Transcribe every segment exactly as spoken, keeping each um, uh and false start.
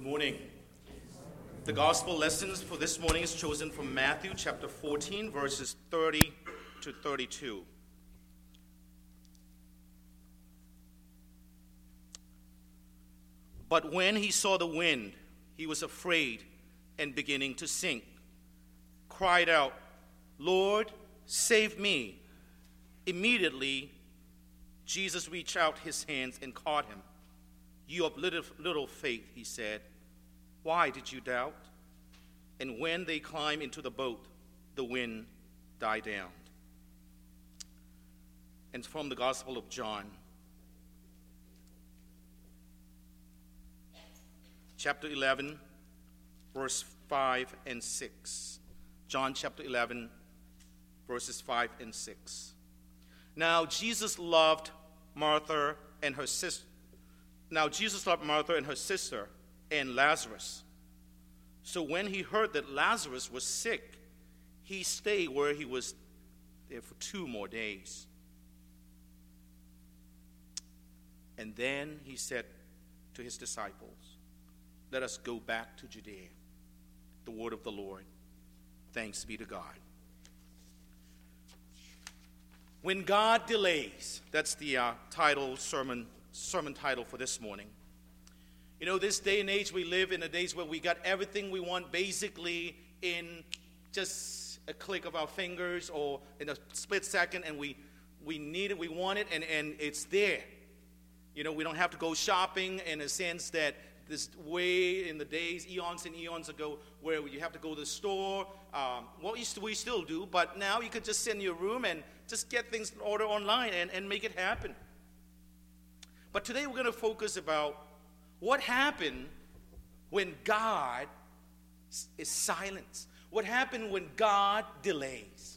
Morning. The gospel lessons for this morning is chosen from Matthew chapter fourteen, verses thirty to thirty-two. But when he saw the wind, he was afraid and beginning to sink, cried out, "Lord, save me." Immediately, Jesus reached out his hands and caught him. "You of little, little faith," he said, "why did you doubt?" And when they climbed into the boat, the wind died down. And from the Gospel of John, chapter eleven, verse five and six. John chapter eleven, verses five and six. Now Jesus loved Martha and her sister. Now Jesus loved Martha and her sister and Lazarus. So when he heard that Lazarus was sick, he stayed where he was there for two more days. And then he said to his disciples, "Let us go back to Judea." The word of the Lord. Thanks be to God. When God delays, that's the uh, title sermon sermon title for this morning. You know, this day and age we live in, a days where we got everything we want basically in just a click of our fingers or in a split second, and we we need it, we want it, and, and it's there. You know, we don't have to go shopping in a sense that this way in the days, eons and eons ago, where you have to go to the store. Um, well, we still, we still do, but now you could just sit in your room and just get things in order online and, and make it happen. But today we're going to focus about what happened when God is silent. What happened when God delays.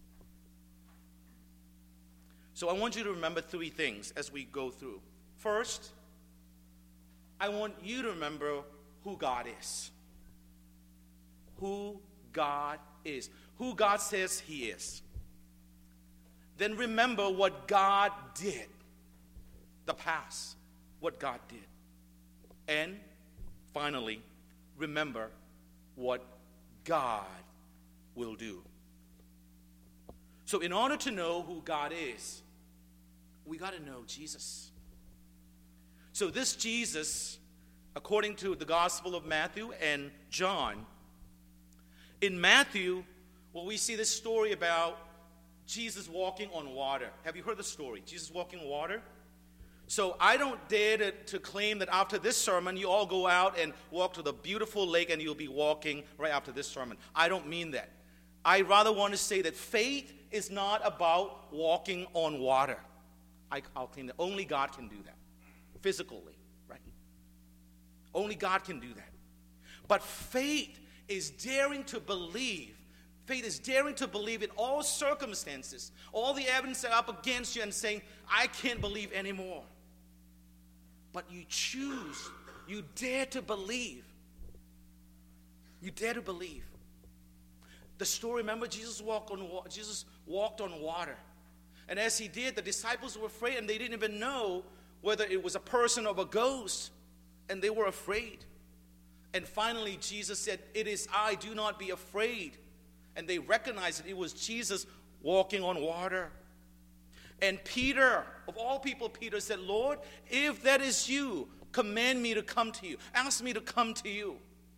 So I want you to remember three things as we go through. First, I want you to remember who God is. Who God is. Who God says He is. Then remember what God did. The past. What God did. And finally, remember what God will do. So in order to know who God is, we got to know Jesus. So this Jesus, according to the Gospel of Matthew and John, in Matthew, well, we see this story about Jesus walking on water. Have you heard the story? Jesus walking on water? So I don't dare to, to claim that after this sermon, you all go out and walk to the beautiful lake and you'll be walking right after this sermon. I don't mean that. I rather want to say that faith is not about walking on water. I, I'll claim that only God can do that. Physically, right? Only God can do that. But faith is daring to believe. Faith is daring to believe in all circumstances. All the evidence are up against you and saying, I can't believe anymore. But you choose, you dare to believe. You dare to believe. The story, remember, Jesus walked on water. Jesus walked on water. And as he did, the disciples were afraid, and they didn't even know whether it was a person or a ghost. And they were afraid. And finally, Jesus said, "It is I, do not be afraid." And they recognized that it was Jesus walking on water. And Peter, of all people, Peter said, "Lord, if that is you, command me to come to you. Ask me to come to you."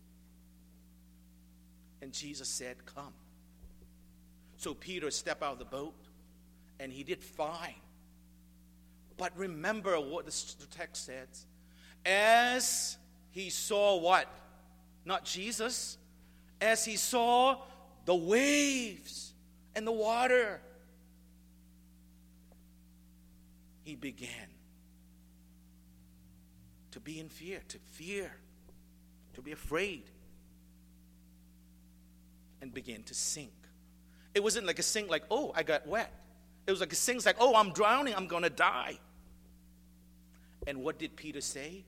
And Jesus said, "Come." So Peter stepped out of the boat, and he did fine. But remember what the text says. As he saw what? Not Jesus. As he saw the waves and the water, he began to be in fear, to fear, to be afraid, and began to sink. It wasn't like a sink like, oh, I got wet. It was like a sink like, oh, I'm drowning, I'm going to die. And what did Peter say?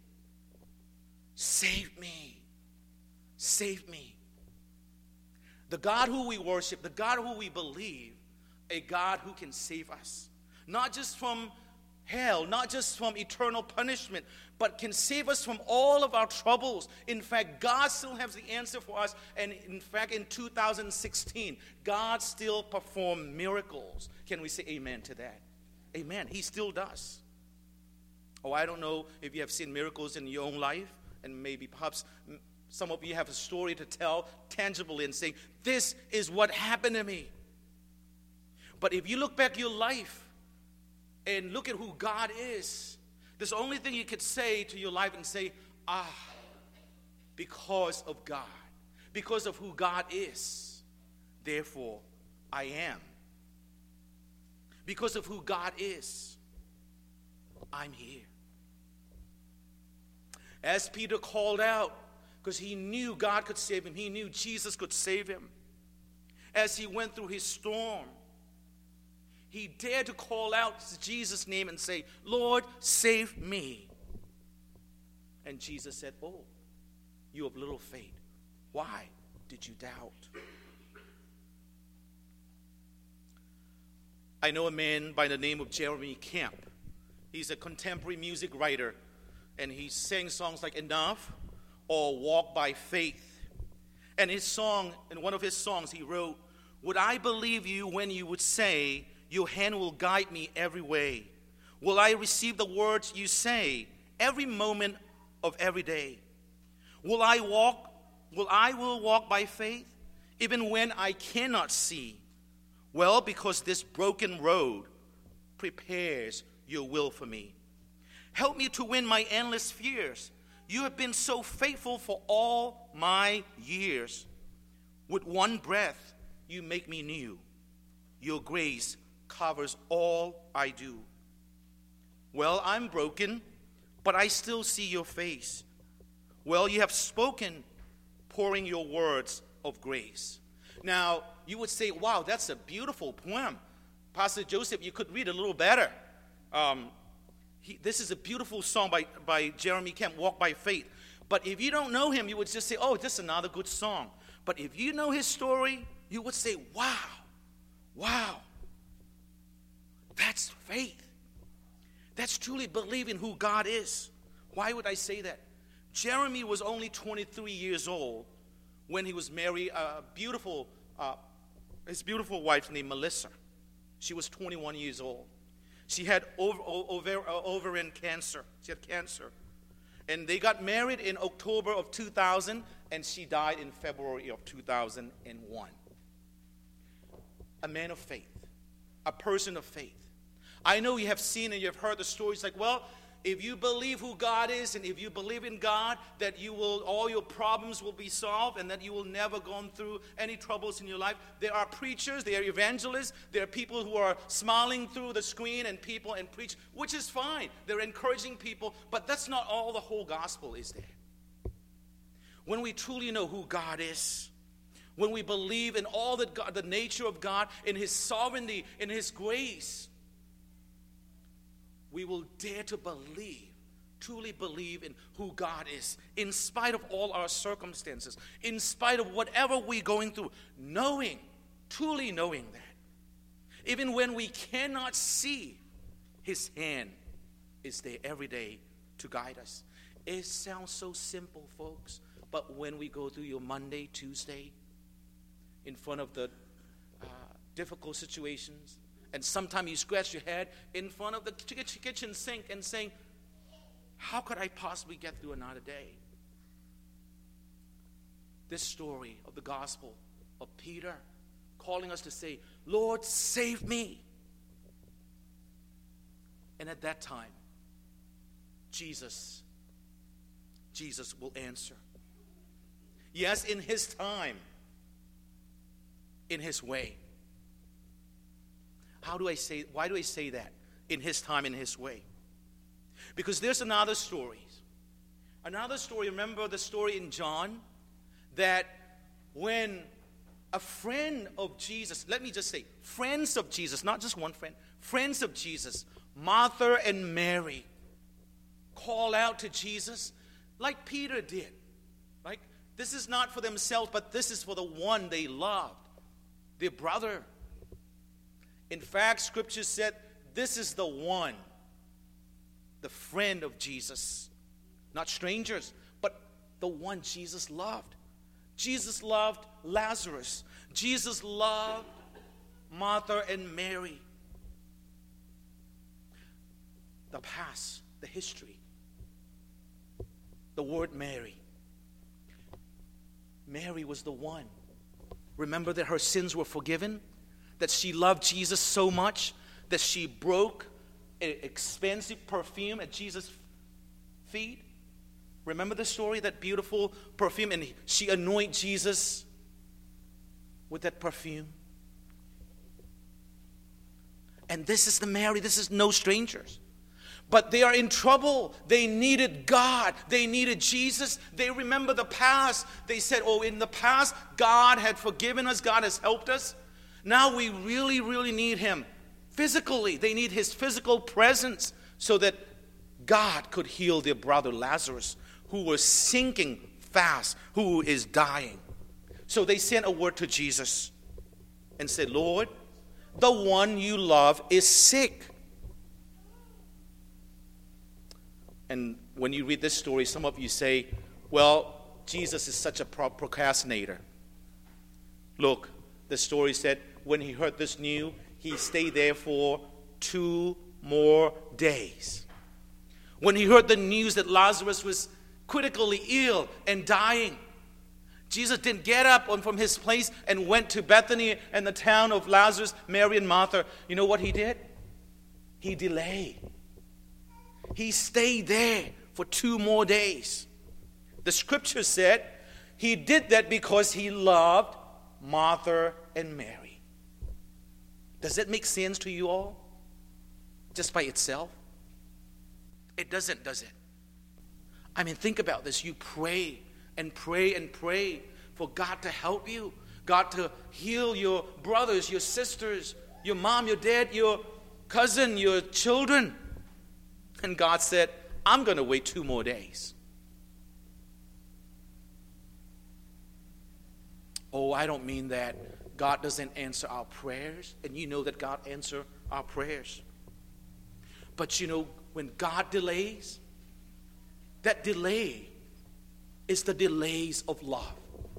Save me. Save me. The God who we worship, the God who we believe, a God who can save us. Not just from hell, not just from eternal punishment, but can save us from all of our troubles. In fact, God still has the answer for us. And in fact, in two thousand sixteen, God still performed miracles. Can we say amen to that? Amen. He still does. Oh, I don't know if you have seen miracles in your own life, and maybe perhaps some of you have a story to tell tangibly and saying, this is what happened to me. But if you look back your life and look at who God is, there's the only thing you could say to your life and say, ah, because of God, because of who God is, therefore I am. Because of who God is, I'm here. As Peter called out, because he knew God could save him, he knew Jesus could save him. As he went through his storm, he dared to call out Jesus' name and say, Lord, save me. And Jesus said, oh, you have little faith. Why did you doubt? I know a man by the name of Jeremy Camp. He's a contemporary music writer, and he sang songs like Enough or Walk by Faith. And his song, in one of his songs, he wrote, would I believe you when you would say, your hand will guide me every way? Will I receive the words you say every moment of every day? Will I walk, will I will walk by faith even when I cannot see? Well, because this broken road prepares your will for me. Help me to win my endless fears. You have been so faithful for all my years. With one breath, you make me new. Your grace covers all I do. Well, I'm broken, but I still see your face. Well, you have spoken, pouring your words of grace. Now, you would say, wow, that's a beautiful poem. Pastor Joseph, you could read a little better. Um, he, this is a beautiful song by, by Jeremy Camp, Walk by Faith. But if you don't know him, you would just say, oh, this is another good song. But if you know his story, you would say, wow, wow, that's faith. That's truly believing who God is. Why would I say that? Jeremy was only twenty-three years old when he was married, a beautiful, uh, his beautiful wife named Melissa. She was twenty-one years old. She had ov- ov- ovarian cancer. She had cancer. And they got married in October of two thousand, and she died in February of two thousand one. A man of faith, a person of faith. I know you have seen and you have heard the stories like, well, if you believe who God is and if you believe in God, that you will, all your problems will be solved and that you will never go through any troubles in your life. There are preachers, there are evangelists, there are people who are smiling through the screen and people and preach, which is fine. They're encouraging people, but that's not all the whole gospel is there. When we truly know who God is, when we believe in all that God, the nature of God, in His sovereignty, in His grace, we will dare to believe, truly believe in who God is, in spite of all our circumstances, in spite of whatever we're going through, knowing, truly knowing that. Even when we cannot see, His hand is there every day to guide us. It sounds so simple, folks, but when we go through your Monday, Tuesday, in front of the uh, difficult situations, and sometimes you scratch your head in front of the kitchen sink and saying, how could I possibly get through another day? This story of the gospel of Peter calling us to say, Lord, save me. And at that time, Jesus, Jesus will answer. Yes, in His time, in His way. How do I say, why do I say that? In His time, in His way. Because there's another story. Another story, remember the story in John? That when a friend of Jesus, let me just say, friends of Jesus, not just one friend, friends of Jesus, Martha and Mary, call out to Jesus like Peter did. Like, this is not for themselves, but this is for the one they loved, their brother. In fact, Scripture said, this is the one the friend of Jesus. Not strangers, but the one Jesus loved. Jesus loved Lazarus. Jesus loved Martha and Mary. The past, the history. The word Mary. Mary was the one. Remember that her sins were forgiven? That she loved Jesus so much that she broke an expensive perfume at Jesus' feet? Remember the story, that beautiful perfume? And she anointed Jesus with that perfume. And this is the Mary. This is no strangers. But they are in trouble. They needed God. They needed Jesus. They remember the past. They said, oh, in the past, God had forgiven us. God has helped us. Now we really, really need Him. Physically, they need His physical presence so that God could heal their brother Lazarus, who was sinking fast, who is dying. So they sent a word to Jesus and said, Lord, the one you love is sick. And when you read this story, some of you say, well, Jesus is such a procrastinator. Look, the story said when he heard this news, he stayed there for two more days. When he heard the news that Lazarus was critically ill and dying, Jesus didn't get up from his place and went to Bethany and the town of Lazarus, Mary and Martha. You know what he did? He delayed. He stayed there for two more days. The scripture said he did that because he loved Martha and Mary. Does that make sense to you all? Just by itself? It doesn't, does it? I mean, think about this. You pray and pray and pray for God to help you. God to heal your brothers, your sisters, your mom, your dad, your cousin, your children. And God said, I'm going to wait two more days. Oh, I don't mean that God doesn't answer our prayers. And you know that God answers our prayers. But you know, when God delays, that delay is the delays of love.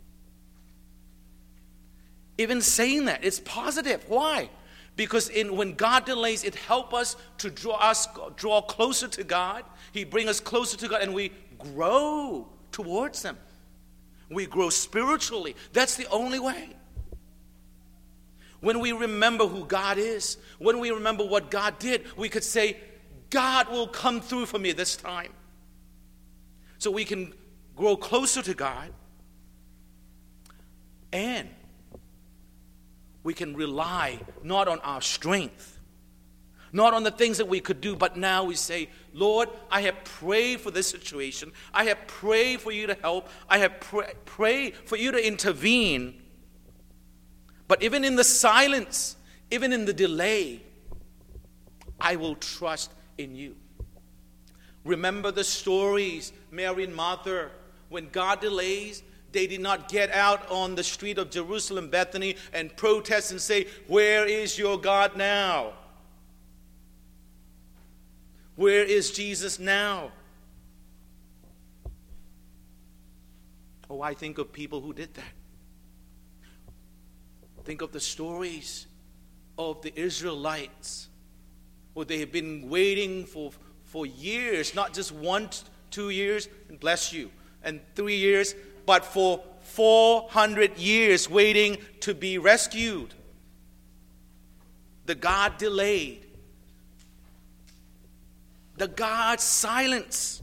Even saying that, it's positive. Why? Because in, when God delays, it helps us to draw us draw closer to God. He brings us closer to God, and we grow towards Him. We grow spiritually. That's the only way. When we remember who God is, when we remember what God did, we could say, God will come through for me this time. So we can grow closer to God, and we can rely not on our strength, not on the things that we could do, but now we say, Lord, I have prayed for this situation. I have prayed for you to help. I have pray, prayed for you to intervene. But even in the silence, even in the delay, I will trust in you. Remember the stories, Mary and Martha, when God delays, they did not get out on the street of Jerusalem, Bethany, and protest and say, where is your God now? Where is Jesus now? Oh, I think of people who did that. Think of the stories of the Israelites, where they have been waiting for, for years, not just one, two years, and bless you, and three years, but for four hundred years waiting to be rescued. The God delayed. The God's silence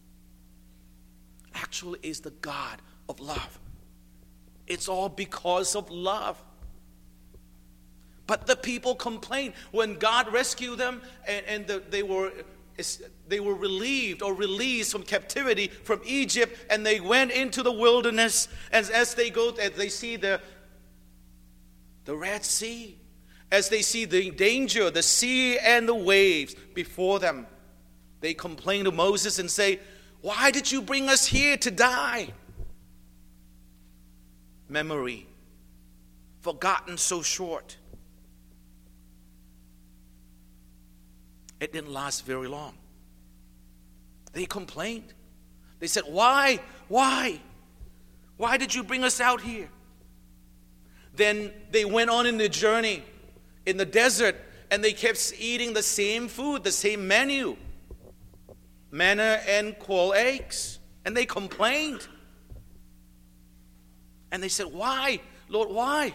actually is the God of love. It's all because of love. But the people complained when God rescued them, and, and the, they were they were relieved or released from captivity from Egypt, and they went into the wilderness. And as they go, as they see the the Red Sea, as they see the danger, the sea and the waves before them, they complain to Moses and say, "Why did you bring us here to die?" Memory, forgotten so short. It didn't last very long. They complained. They said, why? Why? Why did you bring us out here? Then they went on in the journey in the desert, and they kept eating the same food, the same menu. Manna and quail eggs. And they complained. And they said, why? Lord, why?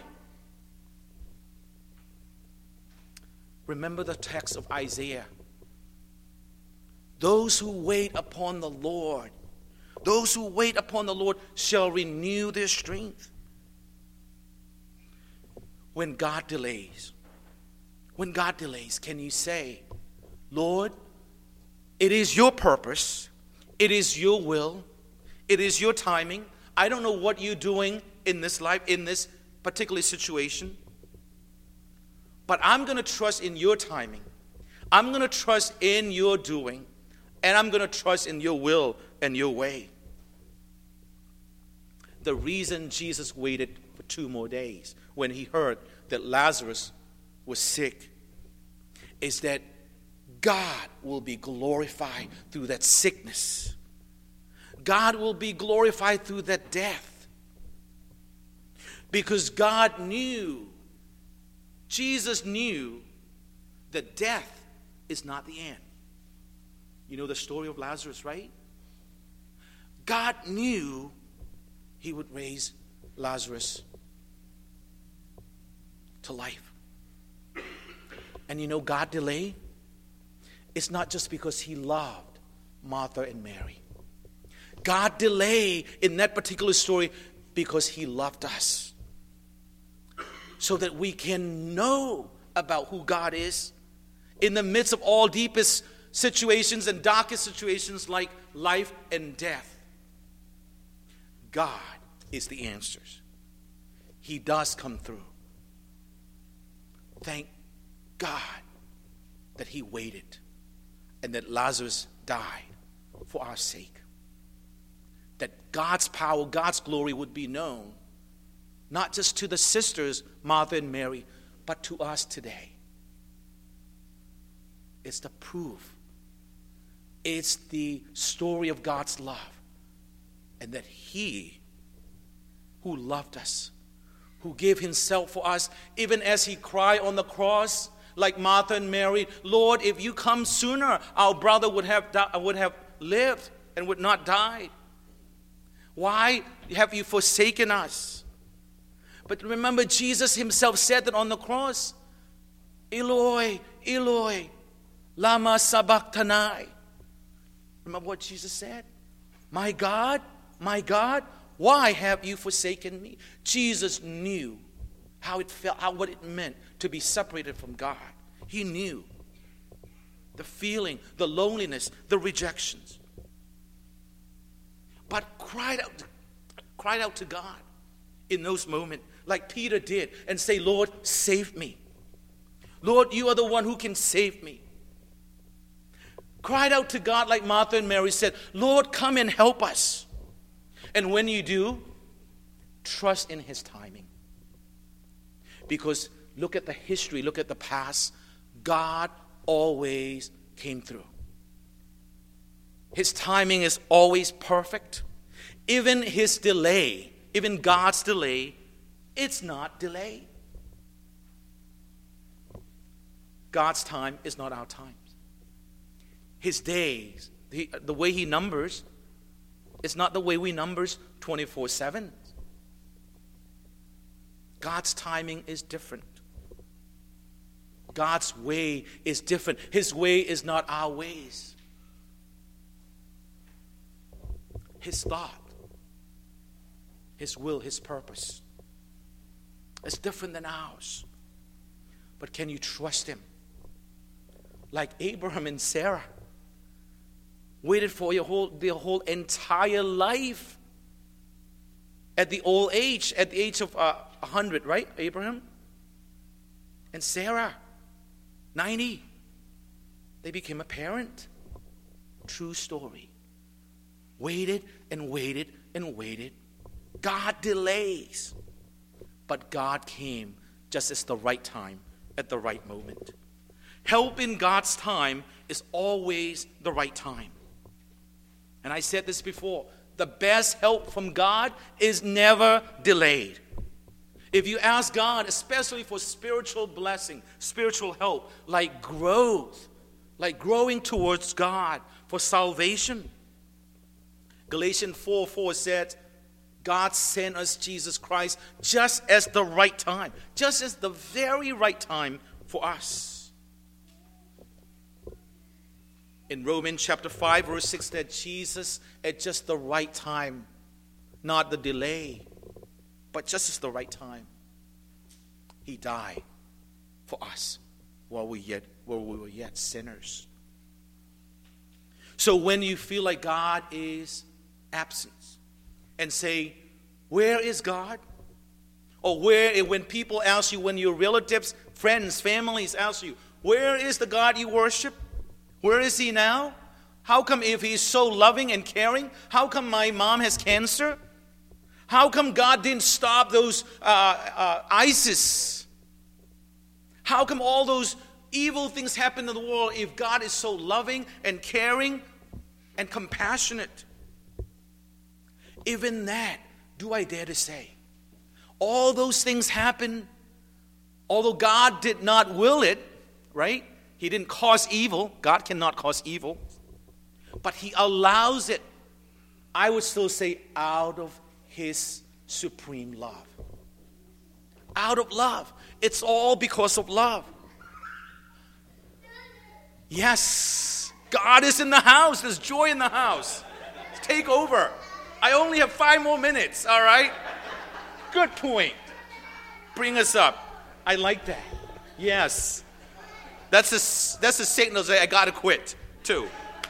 Remember the text of Isaiah. Those who wait upon the Lord, those who wait upon the Lord shall renew their strength. When God delays, when God delays, can you say, Lord, it is your purpose, it is your will, it is your timing. I don't know what you're doing in this life, in this particular situation, but I'm going to trust in your timing. I'm going to trust in your doing, and I'm going to trust in your will and your way. The reason Jesus waited for two more days when he heard that Lazarus was sick is that God will be glorified through that sickness. God will be glorified through that death. Because God knew, Jesus knew that death is not the end. You know the story of Lazarus, right? God knew he would raise Lazarus to life. And you know, God delayed. It's not just because he loved Martha and Mary. God delayed in that particular story because he loved us. So that we can know about who God is in the midst of all deepest situations and darkest situations like life and death. God is the answers. He does come through. Thank God that he waited and that Lazarus died for our sake. That God's power, God's glory would be known, not just to the sisters, Martha and Mary, but to us today. It's the proof. It's the story of God's love. And that he who loved us, who gave himself for us, even as he cried on the cross, like Martha and Mary, Lord, if you come sooner, our brother would have, di- would have lived and would not die. Why have you forsaken us? But remember, Jesus himself said that on the cross, Eloi, Eloi, lama sabachthani. Remember what Jesus said? My God, my God, why have you forsaken me? Jesus knew how it felt, how what it meant to be separated from God. He knew the feeling, the loneliness, the rejections. But cried out, cried out to God in those moments, like Peter did, and say, Lord, save me. Lord, you are the one who can save me. Cried out to God like Martha and Mary said, Lord, come and help us. And when you do, trust in his timing. Because look at the history, look at the past. God always came through. His timing is always perfect. Even his delay, even God's delay, it's not delay. God's time is not our time. His days, the, the way he numbers, it's not the way we numbers twenty-four seven. God's timing is different. God's way is different. His way is not our ways. His thought, his will, his purpose is different than ours. But can you trust him? Like Abraham and Sarah waited for your whole, their whole entire life. At the old age, at the age of uh, one hundred, right, Abraham? And Sarah, ninety. They became a parent. True story. Waited and waited and waited. God delays. But God came just at the right time, at the right moment. Help in God's time is always the right time. And I said this before, the best help from God is never delayed. If you ask God, especially for spiritual blessing, spiritual help, like growth, like growing towards God for salvation. Galatians four four said, God sent us Jesus Christ just as the right time, just as the very right time for us. In Romans chapter five, verse six, that Jesus at just the right time, not the delay, but just as the right time, he died for us while we yet while we were yet sinners. So when you feel like God is absent and say, where is God? Or where, when people ask you, when your relatives, friends, families ask you, where is the God you worship? Where is he now? How come if he's so loving and caring, how come my mom has cancer? How come God didn't stop those uh, uh, ISIS? How come all those evil things happen in the world if God is so loving and caring and compassionate? Even that, do I dare to say, all those things happen, although God did not will it, right? He didn't cause evil. God cannot cause evil. But he allows it, I would still say, out of his supreme love. Out of love. It's all because of love. Yes, God is in the house. There's joy in the house. Take over. I only have five more minutes, all right? Good point. Bring us up. I like that. Yes. That's a, that's a signal that I got to quit, too.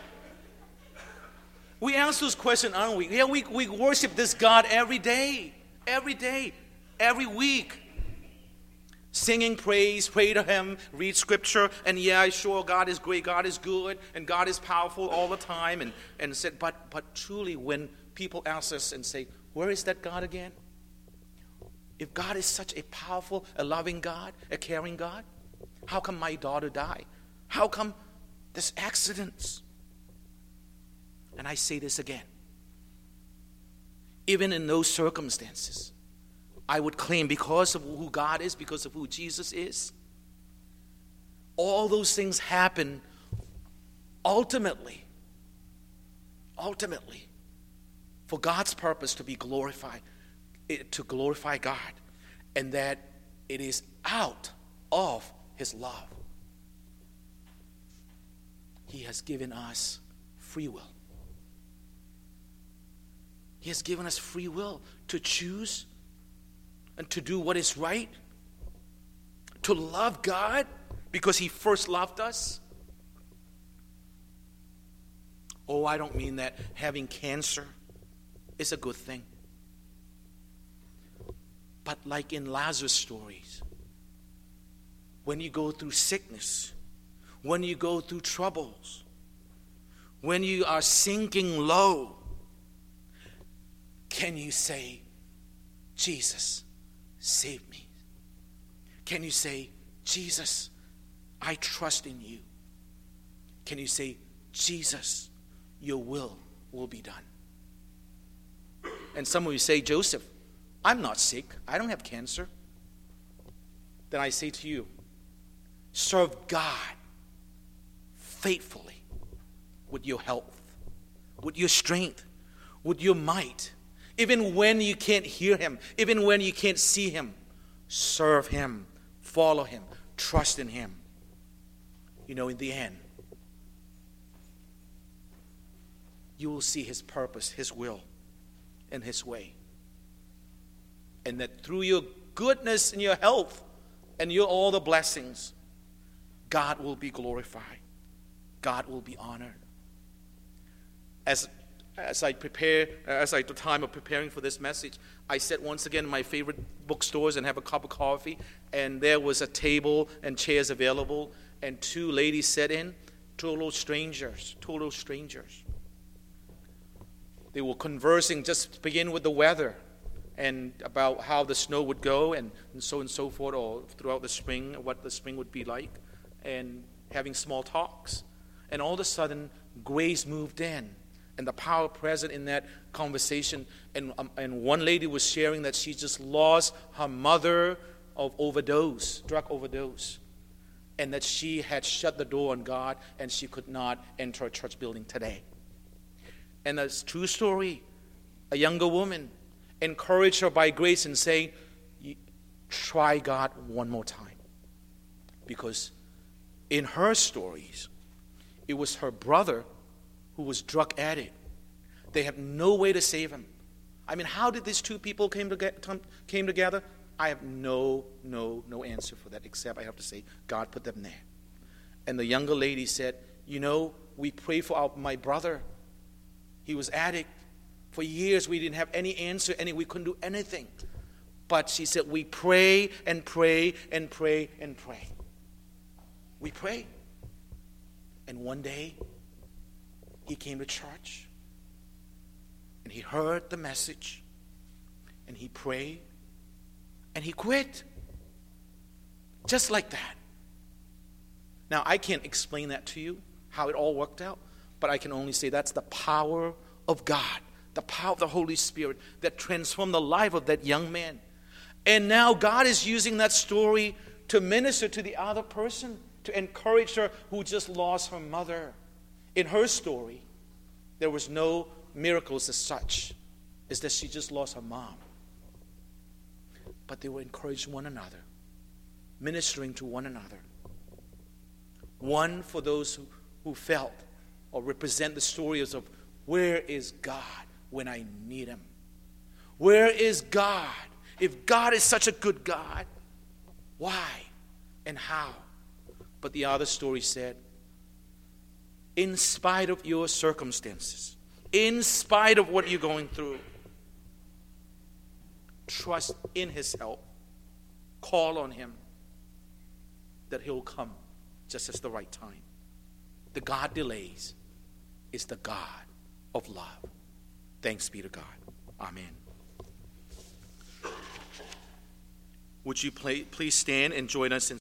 We ask those questions, aren't we? Yeah, we, we worship this God every day. Every day. Every week. Singing praise, pray to him, read scripture, and yeah, sure, God is great, God is good, and God is powerful all the time. And, and said, but, but truly, when people ask us and say, where is that God again? If God is such a powerful, a loving God, a caring God, how come my daughter died? How come this accidents? And I say this again. Even in those circumstances, I would claim because of who God is, because of who Jesus is, all those things happen ultimately, ultimately, for God's purpose to be glorified, to glorify God, and that it is out of his love. He has given us free will. He has given us free will to choose and to do what is right, to love God because he first loved us. Oh, I don't mean that having cancer is a good thing. But like in Lazarus' stories, when you go through sickness, when you go through troubles, when you are sinking low, can you say, Jesus, save me? Can you say, Jesus, I trust in you? Can you say, Jesus, your will will be done? And some of you say, Joseph, I'm not sick. I don't have cancer. Then I say to you, serve God faithfully with your health, with your strength, with your might. Even when you can't hear him, even when you can't see him, serve him, follow him, trust in him. You know, in the end, you will see his purpose, his will, and his way. And that through your goodness and your health and your all the blessings, God will be glorified. God will be honored. As as I prepare, as I the time of preparing for this message, I sat once again in my favorite bookstores and have a cup of coffee, and there was a table and chairs available, and two ladies sat in, total strangers, total strangers. They were conversing, just to begin with the weather, and about how the snow would go, and, and so and so forth, or throughout the spring, what the spring would be like, and having small talks. And all of a sudden, Grace moved in, and the power present in that conversation. And, um, and one lady was sharing that she just lost her mother of overdose, drug overdose, and that she had shut the door on God and she could not enter a church building today. And that's a true story. A younger woman encouraged her by grace and saying, try God one more time. Because in her stories, it was her brother who was drug addict. They have no way to save him. I mean, how did these two people came to get, came together? I have no, no, no answer for that, except I have to say God put them there. And the younger lady said, you know, we prayed for our, my brother. He was addict. For years we didn't have any answer, any we couldn't do anything. But she said, we pray and pray and pray and pray. We pray. And one day, he came to church. And he heard the message. And he prayed. And he quit. Just like that. Now, I can't explain that to you, how it all worked out. But I can only say that's the power of God. The power of the Holy Spirit that transformed the life of that young man. And now God is using that story to minister to the other person, to encourage her who just lost her mother. In her story, there was no miracles as such. It's that she just lost her mom. But they were encouraging one another, ministering to one another. One for those who, who felt or represent the stories of where is God when I need him? Where is God? If God is such a good God, why and how? But the other story said, in spite of your circumstances, in spite of what you're going through, trust in his help. Call on him that he'll come just at the right time. The God delays is the God of love. Thanks be to God. Amen. Would you play, please stand and join us in